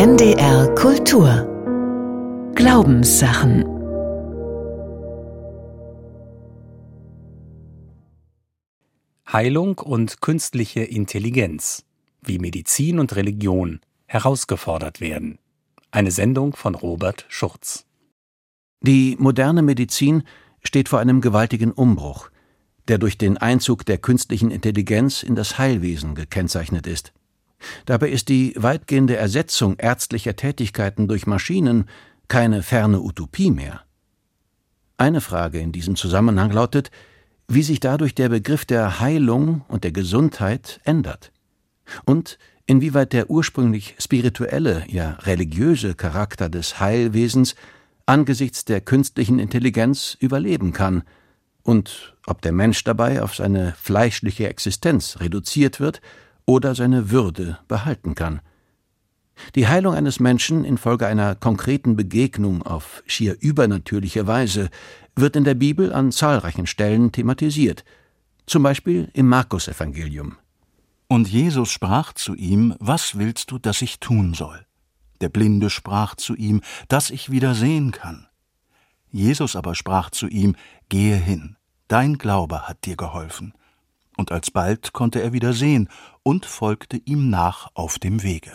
NDR Kultur Glaubenssachen. Heilung und künstliche Intelligenz, wie Medizin und Religion herausgefordert werden. Eine Sendung von Robert Schurz. Die moderne Medizin steht vor einem gewaltigen Umbruch, der durch den Einzug der künstlichen Intelligenz in das Heilwesen gekennzeichnet ist. Dabei ist die weitgehende Ersetzung ärztlicher Tätigkeiten durch Maschinen keine ferne Utopie mehr. Eine Frage in diesem Zusammenhang lautet, wie sich dadurch der Begriff der Heilung und der Gesundheit ändert und inwieweit der ursprünglich spirituelle, ja religiöse Charakter des Heilwesens angesichts der künstlichen Intelligenz überleben kann und ob der Mensch dabei auf seine fleischliche Existenz reduziert wird oder seine Würde behalten kann. Die Heilung eines Menschen infolge einer konkreten Begegnung auf schier übernatürliche Weise wird in der Bibel an zahlreichen Stellen thematisiert, zum Beispiel im Markus-Evangelium. Und Jesus sprach zu ihm: Was willst du, dass ich tun soll? Der Blinde sprach zu ihm: Dass ich wieder sehen kann. Jesus aber sprach zu ihm: Gehe hin, dein Glaube hat dir geholfen. Und alsbald konnte er wieder sehen und folgte ihm nach auf dem Wege.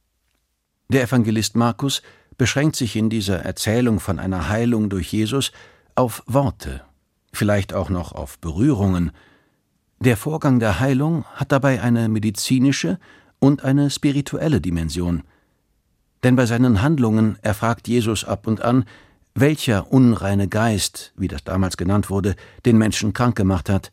Der Evangelist Markus beschränkt sich in dieser Erzählung von einer Heilung durch Jesus auf Worte, vielleicht auch noch auf Berührungen. Der Vorgang der Heilung hat dabei eine medizinische und eine spirituelle Dimension. Denn bei seinen Handlungen erfragt Jesus ab und an, welcher unreine Geist, wie das damals genannt wurde, den Menschen krank gemacht hat.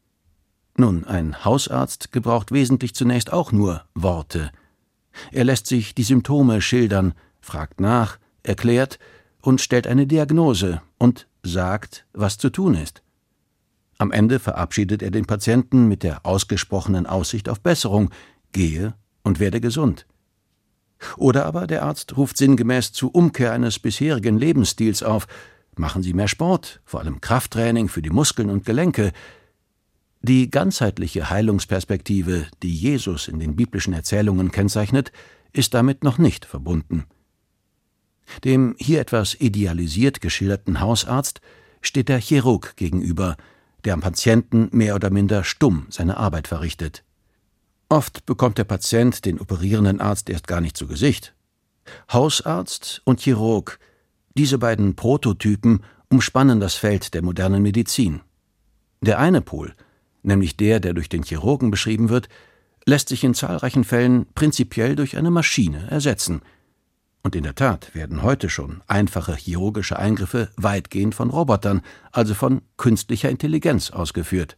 Nun, ein Hausarzt gebraucht wesentlich zunächst auch nur Worte. Er lässt sich die Symptome schildern, fragt nach, erklärt und stellt eine Diagnose und sagt, was zu tun ist. Am Ende verabschiedet er den Patienten mit der ausgesprochenen Aussicht auf Besserung: Gehe und werde gesund. Oder aber der Arzt ruft sinngemäß zur Umkehr eines bisherigen Lebensstils auf: Machen Sie mehr Sport, vor allem Krafttraining für die Muskeln und Gelenke. Die ganzheitliche Heilungsperspektive, die Jesus in den biblischen Erzählungen kennzeichnet, ist damit noch nicht verbunden. Dem hier etwas idealisiert geschilderten Hausarzt steht der Chirurg gegenüber, der am Patienten mehr oder minder stumm seine Arbeit verrichtet. Oft bekommt der Patient den operierenden Arzt erst gar nicht zu Gesicht. Hausarzt und Chirurg, diese beiden Prototypen umspannen das Feld der modernen Medizin. Der eine Pol, nämlich der durch den Chirurgen beschrieben wird, lässt sich in zahlreichen Fällen prinzipiell durch eine Maschine ersetzen. Und in der Tat werden heute schon einfache chirurgische Eingriffe weitgehend von Robotern, also von künstlicher Intelligenz, ausgeführt.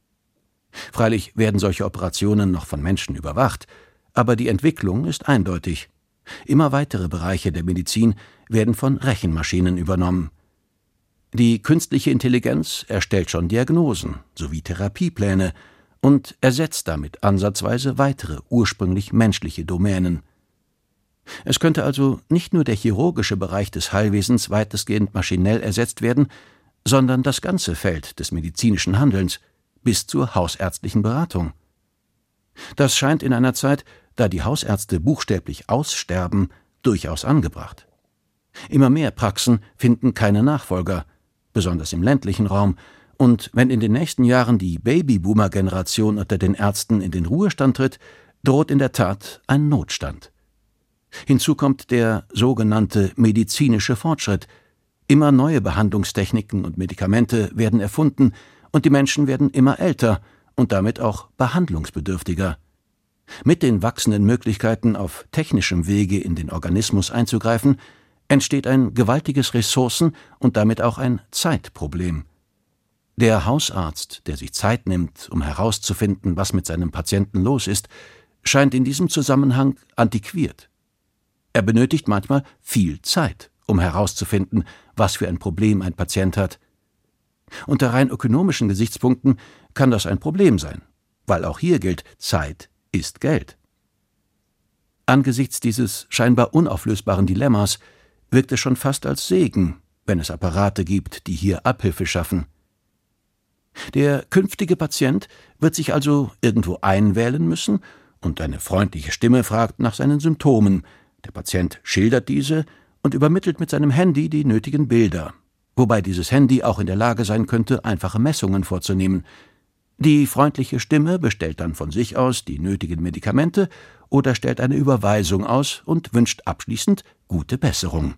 Freilich werden solche Operationen noch von Menschen überwacht, aber die Entwicklung ist eindeutig. Immer weitere Bereiche der Medizin werden von Rechenmaschinen übernommen. Die künstliche Intelligenz erstellt schon Diagnosen sowie Therapiepläne und ersetzt damit ansatzweise weitere ursprünglich menschliche Domänen. Es könnte also nicht nur der chirurgische Bereich des Heilwesens weitestgehend maschinell ersetzt werden, sondern das ganze Feld des medizinischen Handelns bis zur hausärztlichen Beratung. Das scheint in einer Zeit, da die Hausärzte buchstäblich aussterben, durchaus angebracht. Immer mehr Praxen finden keine Nachfolger, besonders im ländlichen Raum, und wenn in den nächsten Jahren die Babyboomer-Generation unter den Ärzten in den Ruhestand tritt, droht in der Tat ein Notstand. Hinzu kommt der sogenannte medizinische Fortschritt. Immer neue Behandlungstechniken und Medikamente werden erfunden und die Menschen werden immer älter und damit auch behandlungsbedürftiger. Mit den wachsenden Möglichkeiten, auf technischem Wege in den Organismus einzugreifen, entsteht ein gewaltiges Ressourcen- und damit auch ein Zeitproblem. Der Hausarzt, der sich Zeit nimmt, um herauszufinden, was mit seinem Patienten los ist, scheint in diesem Zusammenhang antiquiert. Er benötigt manchmal viel Zeit, um herauszufinden, was für ein Problem ein Patient hat. Unter rein ökonomischen Gesichtspunkten kann das ein Problem sein, weil auch hier gilt, Zeit ist Geld. Angesichts dieses scheinbar unauflösbaren Dilemmas wirkt es schon fast als Segen, wenn es Apparate gibt, die hier Abhilfe schaffen. Der künftige Patient wird sich also irgendwo einwählen müssen und eine freundliche Stimme fragt nach seinen Symptomen, Der Patient schildert diese und übermittelt mit seinem Handy die nötigen Bilder, wobei dieses Handy auch in der Lage sein könnte, einfache Messungen vorzunehmen. Die freundliche Stimme bestellt dann von sich aus die nötigen Medikamente oder stellt eine Überweisung aus und wünscht abschließend gute Besserung.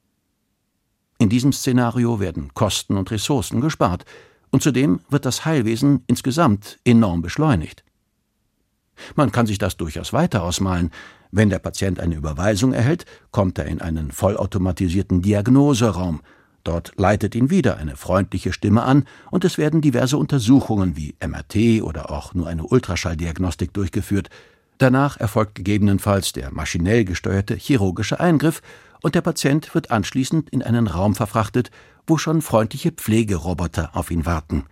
In diesem Szenario werden Kosten und Ressourcen gespart und zudem wird das Heilwesen insgesamt enorm beschleunigt. Man kann sich das durchaus weiter ausmalen. Wenn der Patient eine Überweisung erhält, kommt er in einen vollautomatisierten Diagnoseraum. Dort leitet ihn wieder eine freundliche Stimme an und es werden diverse Untersuchungen wie MRT oder auch nur eine Ultraschalldiagnostik durchgeführt. Danach erfolgt gegebenenfalls der maschinell gesteuerte chirurgische Eingriff und der Patient wird anschließend in einen Raum verfrachtet, wo schon freundliche Pflegeroboter auf ihn warten.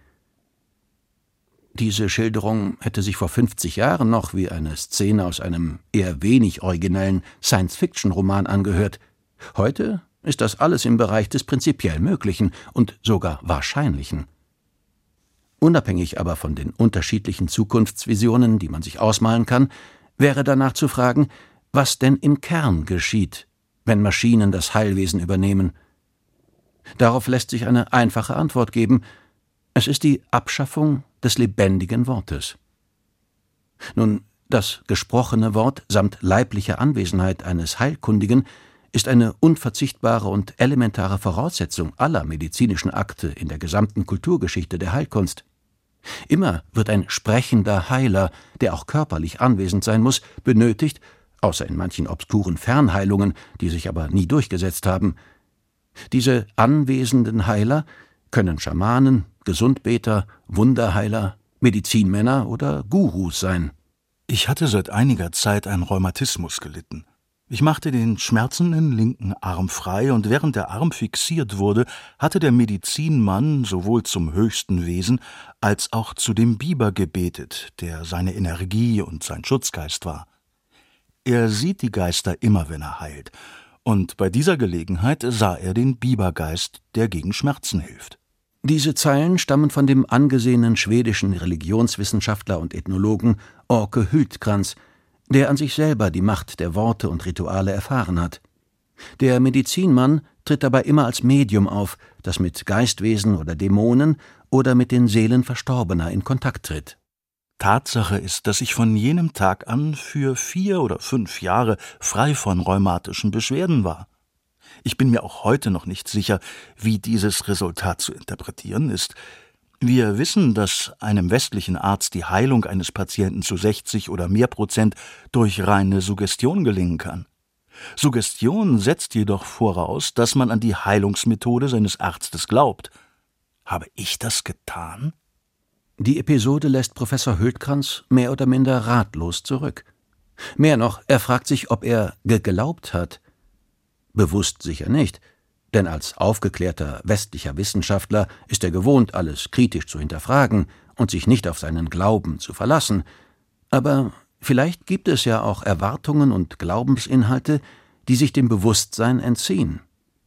Diese Schilderung hätte sich vor 50 Jahren noch wie eine Szene aus einem eher wenig originellen Science-Fiction-Roman angehört. Heute ist das alles im Bereich des prinzipiell Möglichen und sogar Wahrscheinlichen. Unabhängig aber von den unterschiedlichen Zukunftsvisionen, die man sich ausmalen kann, wäre danach zu fragen, was denn im Kern geschieht, wenn Maschinen das Heilwesen übernehmen. Darauf lässt sich eine einfache Antwort geben: Es ist die Abschaffung des lebendigen Wortes. Nun, das gesprochene Wort samt leiblicher Anwesenheit eines Heilkundigen ist eine unverzichtbare und elementare Voraussetzung aller medizinischen Akte in der gesamten Kulturgeschichte der Heilkunst. Immer wird ein sprechender Heiler, der auch körperlich anwesend sein muss, benötigt, außer in manchen obskuren Fernheilungen, die sich aber nie durchgesetzt haben. Diese anwesenden Heiler können Schamanen, Gesundbeter, Wunderheiler, Medizinmänner oder Gurus sein. Ich hatte seit einiger Zeit einen Rheumatismus gelitten. Ich machte den schmerzenden linken Arm frei, und während der Arm fixiert wurde, hatte der Medizinmann sowohl zum höchsten Wesen als auch zu dem Biber gebetet, der seine Energie und sein Schutzgeist war. Er sieht die Geister immer, wenn er heilt, und bei dieser Gelegenheit sah er den Bibergeist, der gegen Schmerzen hilft. Diese Zeilen stammen von dem angesehenen schwedischen Religionswissenschaftler und Ethnologen Åke Hultkrantz, der an sich selber die Macht der Worte und Rituale erfahren hat. Der Medizinmann tritt dabei immer als Medium auf, das mit Geistwesen oder Dämonen oder mit den Seelen Verstorbener in Kontakt tritt. Tatsache ist, dass ich von jenem Tag an für 4 oder 5 Jahre frei von rheumatischen Beschwerden war. Ich bin mir auch heute noch nicht sicher, wie dieses Resultat zu interpretieren ist. Wir wissen, dass einem westlichen Arzt die Heilung eines Patienten zu 60 oder mehr % durch reine Suggestion gelingen kann. Suggestion setzt jedoch voraus, dass man an die Heilungsmethode seines Arztes glaubt. Habe ich das getan? Die Episode lässt Professor Hultkrantz mehr oder minder ratlos zurück. Mehr noch, er fragt sich, ob er geglaubt hat. Bewusst sicher nicht, denn als aufgeklärter westlicher Wissenschaftler ist er gewohnt, alles kritisch zu hinterfragen und sich nicht auf seinen Glauben zu verlassen. Aber vielleicht gibt es ja auch Erwartungen und Glaubensinhalte, die sich dem Bewusstsein entziehen.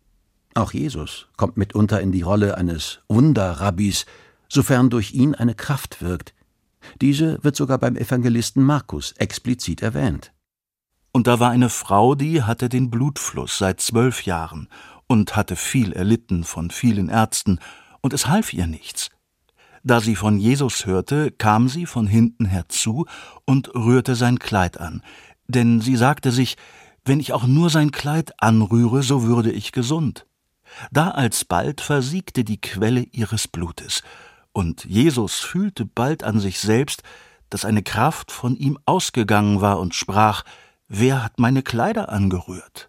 Auch Jesus kommt mitunter in die Rolle eines Wunderrabbis, sofern durch ihn eine Kraft wirkt. Diese wird sogar beim Evangelisten Markus explizit erwähnt. Und da war eine Frau, die hatte den Blutfluss seit 12 Jahren und hatte viel erlitten von vielen Ärzten, und es half ihr nichts. Da sie von Jesus hörte, kam sie von hinten herzu und rührte sein Kleid an, denn sie sagte sich, wenn ich auch nur sein Kleid anrühre, so würde ich gesund. Da alsbald versiegte die Quelle ihres Blutes, und Jesus fühlte bald an sich selbst, dass eine Kraft von ihm ausgegangen war und sprach: Wer hat meine Kleider angerührt?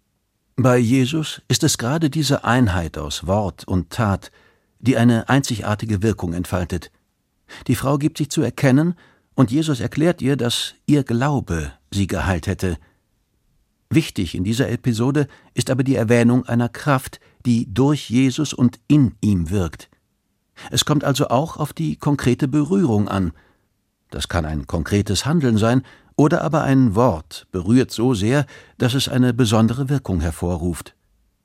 Bei Jesus ist es gerade diese Einheit aus Wort und Tat, die eine einzigartige Wirkung entfaltet. Die Frau gibt sich zu erkennen, und Jesus erklärt ihr, dass ihr Glaube sie geheilt hätte. Wichtig in dieser Episode ist aber die Erwähnung einer Kraft, die durch Jesus und in ihm wirkt. Es kommt also auch auf die konkrete Berührung an. Das kann ein konkretes Handeln sein, oder aber ein Wort berührt so sehr, dass es eine besondere Wirkung hervorruft.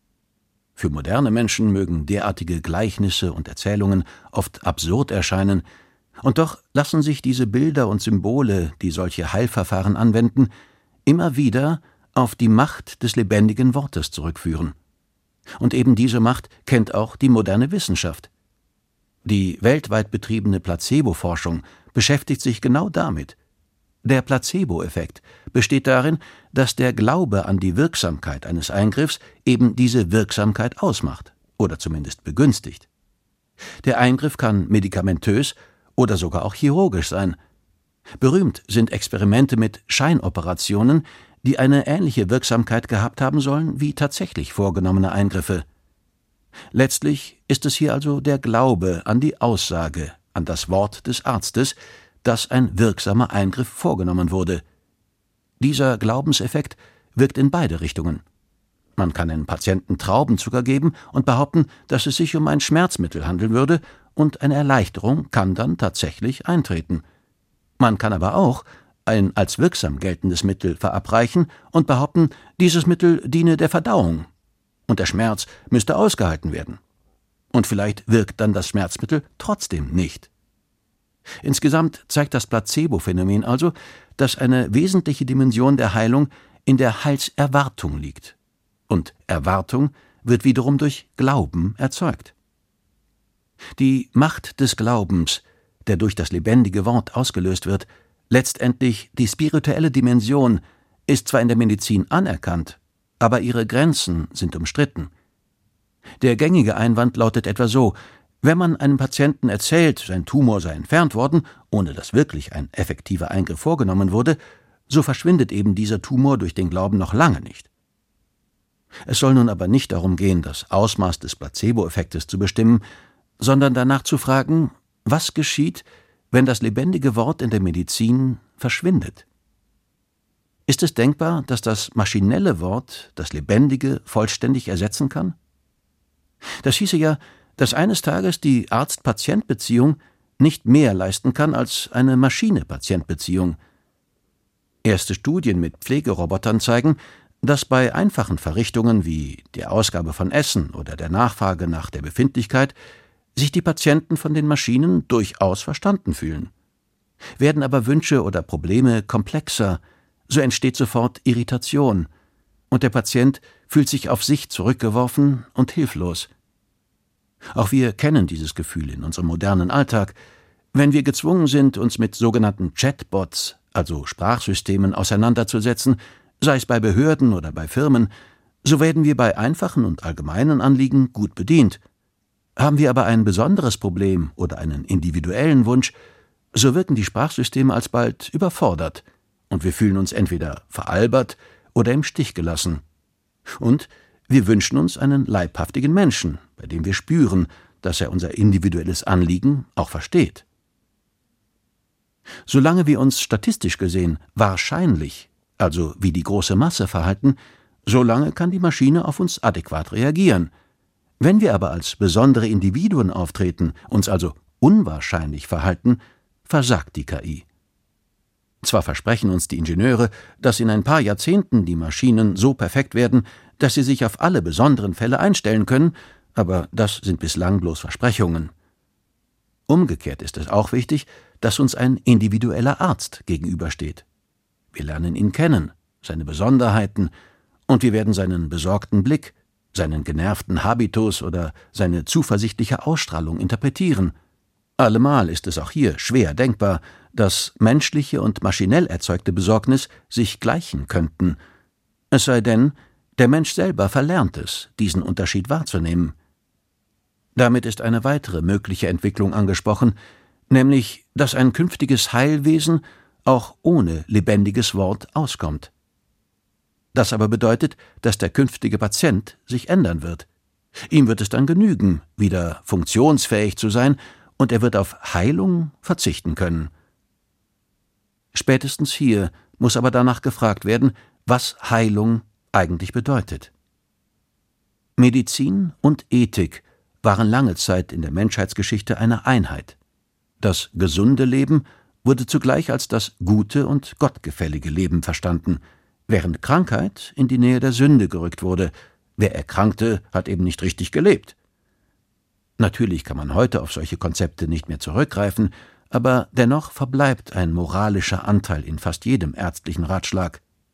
Für moderne Menschen mögen derartige Gleichnisse und Erzählungen oft absurd erscheinen, und doch lassen sich diese Bilder und Symbole, die solche Heilverfahren anwenden, immer wieder auf die Macht des lebendigen Wortes zurückführen. Und eben diese Macht kennt auch die moderne Wissenschaft. Die weltweit betriebene Placebo-Forschung beschäftigt sich genau damit. Der Placebo-Effekt besteht darin, dass der Glaube an die Wirksamkeit eines Eingriffs eben diese Wirksamkeit ausmacht oder zumindest begünstigt. Der Eingriff kann medikamentös oder sogar auch chirurgisch sein. Berühmt sind Experimente mit Scheinoperationen, die eine ähnliche Wirksamkeit gehabt haben sollen wie tatsächlich vorgenommene Eingriffe. Letztlich ist es hier also der Glaube an die Aussage, an das Wort des Arztes, dass ein wirksamer Eingriff vorgenommen wurde. Dieser Glaubenseffekt wirkt in beide Richtungen. Man kann den Patienten Traubenzucker geben und behaupten, dass es sich um ein Schmerzmittel handeln würde, und eine Erleichterung kann dann tatsächlich eintreten. Man kann aber auch ein als wirksam geltendes Mittel verabreichen und behaupten, dieses Mittel diene der Verdauung und der Schmerz müsste ausgehalten werden. Und vielleicht wirkt dann das Schmerzmittel trotzdem nicht. Insgesamt zeigt das Placebo-Phänomen also, dass eine wesentliche Dimension der Heilung in der Heilserwartung liegt. Und Erwartung wird wiederum durch Glauben erzeugt. Die Macht des Glaubens, der durch das lebendige Wort ausgelöst wird, letztendlich die spirituelle Dimension, ist zwar in der Medizin anerkannt, aber ihre Grenzen sind umstritten. Der gängige Einwand lautet etwa so: Wenn man einem Patienten erzählt, sein Tumor sei entfernt worden, ohne dass wirklich ein effektiver Eingriff vorgenommen wurde, so verschwindet eben dieser Tumor durch den Glauben noch lange nicht. Es soll nun aber nicht darum gehen, das Ausmaß des Placebo-Effektes zu bestimmen, sondern danach zu fragen, was geschieht, wenn das lebendige Wort in der Medizin verschwindet? Ist es denkbar, dass das maschinelle Wort das Lebendige vollständig ersetzen kann? Das hieße ja, dass eines Tages die Arzt-Patient-Beziehung nicht mehr leisten kann als eine Maschine-Patient-Beziehung. Erste Studien mit Pflegerobotern zeigen, dass bei einfachen Verrichtungen wie der Ausgabe von Essen oder der Nachfrage nach der Befindlichkeit sich die Patienten von den Maschinen durchaus verstanden fühlen. Werden aber Wünsche oder Probleme komplexer, so entsteht sofort Irritation, und der Patient fühlt sich auf sich zurückgeworfen und hilflos. Auch wir kennen dieses Gefühl in unserem modernen Alltag. Wenn wir gezwungen sind, uns mit sogenannten Chatbots, also Sprachsystemen, auseinanderzusetzen, sei es bei Behörden oder bei Firmen, so werden wir bei einfachen und allgemeinen Anliegen gut bedient. Haben wir aber ein besonderes Problem oder einen individuellen Wunsch, so wirken die Sprachsysteme alsbald überfordert und wir fühlen uns entweder veralbert oder im Stich gelassen. Und wir wünschen uns einen leibhaftigen Menschen, bei dem wir spüren, dass er unser individuelles Anliegen auch versteht. Solange wir uns statistisch gesehen wahrscheinlich, also wie die große Masse verhalten, solange kann die Maschine auf uns adäquat reagieren. Wenn wir aber als besondere Individuen auftreten, uns also unwahrscheinlich verhalten, versagt die KI. Zwar versprechen uns die Ingenieure, dass in ein paar Jahrzehnten die Maschinen so perfekt werden, dass sie sich auf alle besonderen Fälle einstellen können, aber das sind bislang bloß Versprechungen. Umgekehrt ist es auch wichtig, dass uns ein individueller Arzt gegenübersteht. Wir lernen ihn kennen, seine Besonderheiten, und wir werden seinen besorgten Blick, seinen genervten Habitus oder seine zuversichtliche Ausstrahlung interpretieren. Allemal ist es auch hier schwer denkbar, dass menschliche und maschinell erzeugte Besorgnis sich gleichen könnten. Es sei denn, der Mensch selber verlernt es, diesen Unterschied wahrzunehmen. Damit ist eine weitere mögliche Entwicklung angesprochen, nämlich, dass ein künftiges Heilwesen auch ohne lebendiges Wort auskommt. Das aber bedeutet, dass der künftige Patient sich ändern wird. Ihm wird es dann genügen, wieder funktionsfähig zu sein, und er wird auf Heilung verzichten können. Spätestens hier muss aber danach gefragt werden, was Heilung eigentlich bedeutet. Medizin und Ethik waren lange Zeit in der Menschheitsgeschichte eine Einheit. Das gesunde Leben wurde zugleich als das gute und gottgefällige Leben verstanden, während Krankheit in die Nähe der Sünde gerückt wurde. Wer erkrankte, hat eben nicht richtig gelebt. Natürlich kann man heute auf solche Konzepte nicht mehr zurückgreifen, aber dennoch verbleibt ein moralischer Anteil in fast jedem ärztlichen Ratschlag.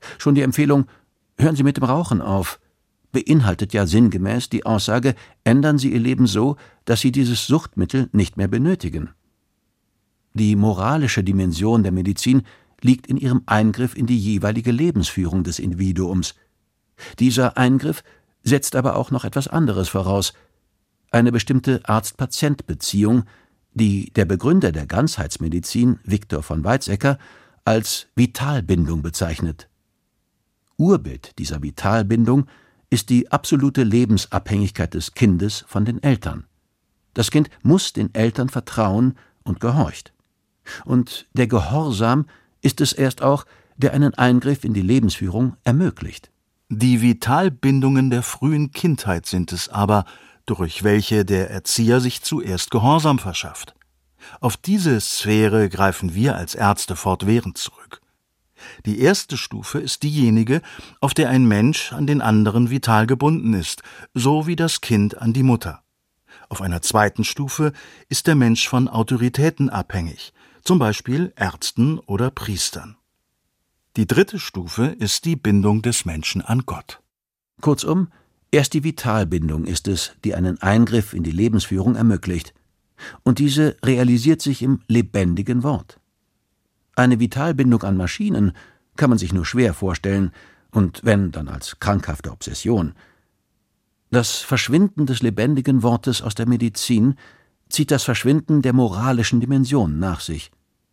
Schon die Empfehlung »Hören Sie mit dem Rauchen auf« beinhaltet ja sinngemäß die Aussage, ändern Sie Ihr Leben so, dass Sie dieses Suchtmittel nicht mehr benötigen. Die moralische Dimension der Medizin liegt in ihrem Eingriff in die jeweilige Lebensführung des Individuums. Dieser Eingriff setzt aber auch noch etwas anderes voraus: eine bestimmte Arzt-Patient-Beziehung, die der Begründer der Ganzheitsmedizin, Viktor von Weizsäcker, als Vitalbindung bezeichnet. Urbild dieser Vitalbindung ist die absolute Lebensabhängigkeit des Kindes von den Eltern. Das Kind muss den Eltern vertrauen und gehorcht. Und der Gehorsam ist es erst auch, der einen Eingriff in die Lebensführung ermöglicht. Die Vitalbindungen der frühen Kindheit sind es aber, durch welche der Erzieher sich zuerst Gehorsam verschafft. Auf diese Sphäre greifen wir als Ärzte fortwährend zurück. Die erste Stufe ist diejenige, auf der ein Mensch an den anderen vital gebunden ist, so wie das Kind an die Mutter. Auf einer zweiten Stufe ist der Mensch von Autoritäten abhängig, zum Beispiel Ärzten oder Priestern. Die dritte Stufe ist die Bindung des Menschen an Gott. Kurzum, erst die Vitalbindung ist es, die einen Eingriff in die Lebensführung ermöglicht. Und diese realisiert sich im lebendigen Wort. Eine Vitalbindung an Maschinen kann man sich nur schwer vorstellen, und wenn, dann als krankhafte Obsession. Das Verschwinden des lebendigen Wortes aus der Medizin zieht das Verschwinden der moralischen Dimension nach sich.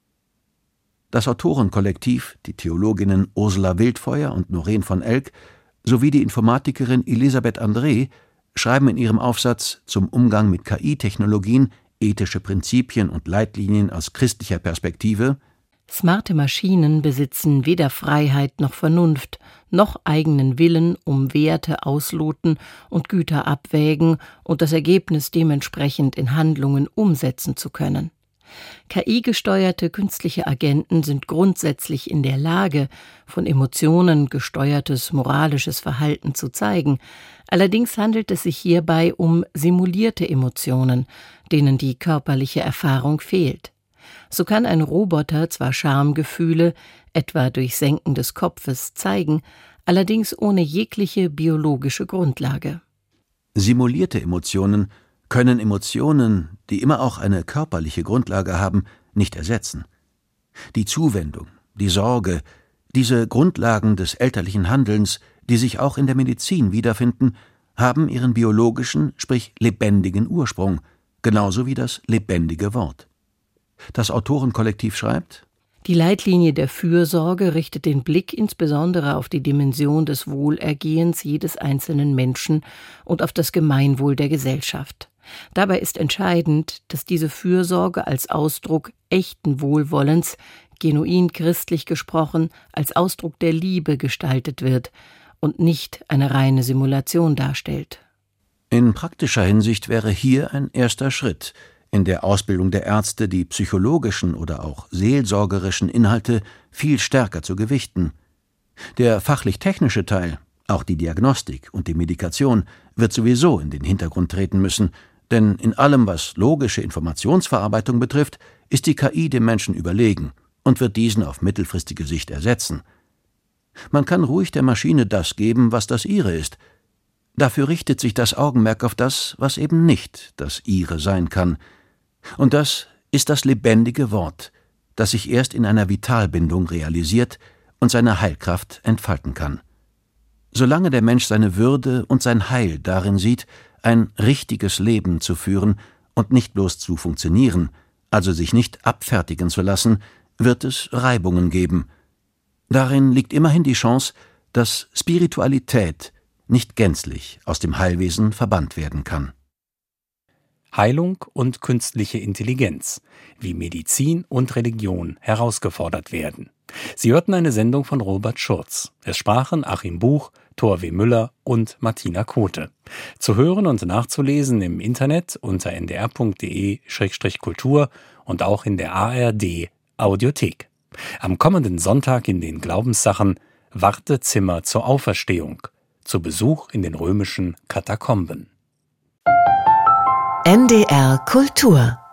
Das Autorenkollektiv, die Theologinnen Ursula Wildfeuer und Noreen von Elk sowie die Informatikerin Elisabeth André schreiben in ihrem Aufsatz zum Umgang mit KI-Technologien, ethische Prinzipien und Leitlinien aus christlicher Perspektive: Smarte Maschinen besitzen weder Freiheit noch Vernunft, noch eigenen Willen, um Werte ausloten und Güter abwägen und das Ergebnis dementsprechend in Handlungen umsetzen zu können. KI-gesteuerte künstliche Agenten sind grundsätzlich in der Lage, von Emotionen gesteuertes moralisches Verhalten zu zeigen. Allerdings handelt es sich hierbei um simulierte Emotionen, denen die körperliche Erfahrung fehlt. So kann ein Roboter zwar Schamgefühle, etwa durch Senken des Kopfes, zeigen, allerdings ohne jegliche biologische Grundlage. Simulierte Emotionen können Emotionen, die immer auch eine körperliche Grundlage haben, nicht ersetzen. Die Zuwendung, die Sorge, diese Grundlagen des elterlichen Handelns, die sich auch in der Medizin wiederfinden, haben ihren biologischen, sprich lebendigen Ursprung, genauso wie das lebendige Wort. Das Autorenkollektiv schreibt: Die Leitlinie der Fürsorge richtet den Blick insbesondere auf die Dimension des Wohlergehens jedes einzelnen Menschen und auf das Gemeinwohl der Gesellschaft. Dabei ist entscheidend, dass diese Fürsorge als Ausdruck echten Wohlwollens, genuin christlich gesprochen, als Ausdruck der Liebe gestaltet wird und nicht eine reine Simulation darstellt. In praktischer Hinsicht wäre hier ein erster Schritt in der Ausbildung der Ärzte, die psychologischen oder auch seelsorgerischen Inhalte viel stärker zu gewichten. Der fachlich-technische Teil, auch die Diagnostik und die Medikation, wird sowieso in den Hintergrund treten müssen, denn in allem, was logische Informationsverarbeitung betrifft, ist die KI dem Menschen überlegen und wird diesen auf mittelfristige Sicht ersetzen. Man kann ruhig der Maschine das geben, was das ihre ist. Dafür richtet sich das Augenmerk auf das, was eben nicht das ihre sein kann. Und das ist das lebendige Wort, das sich erst in einer Vitalbindung realisiert und seine Heilkraft entfalten kann. Solange der Mensch seine Würde und sein Heil darin sieht, ein richtiges Leben zu führen und nicht bloß zu funktionieren, also sich nicht abfertigen zu lassen, wird es Reibungen geben. Darin liegt immerhin die Chance, dass Spiritualität nicht gänzlich aus dem Heilwesen verbannt werden kann. Heilung und künstliche Intelligenz, wie Medizin und Religion herausgefordert werden. Sie hörten eine Sendung von Robert Schurz. Es sprachen Achim Buch, Thor W. Müller und Martina Kote. Zu hören und nachzulesen im Internet unter ndr.de/kultur und auch in der ARD Audiothek. Am kommenden Sonntag in den Glaubenssachen Wartezimmer zur Auferstehung, zu Besuch in den römischen Katakomben. NDR Kultur